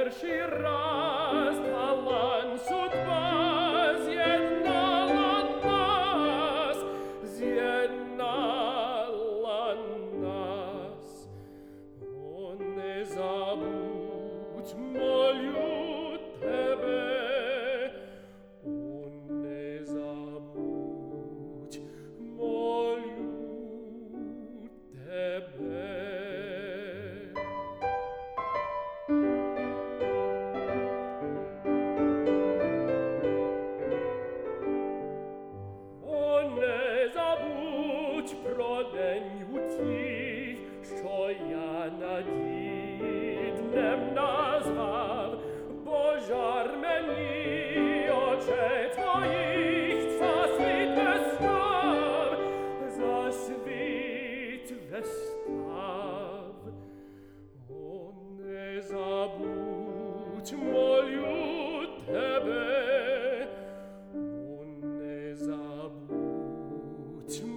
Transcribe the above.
перший раз талан судьба з'єднала нас, з'єднала нас. О, не забудь, молю тебе, о, не забудь, молю тебе. О, не забудь про день утіх, що я надії днем назвав, бо жар мені очей твоїх за світ вестав, за світ вестав. О, не забудь, молю тебе, о, не забудь,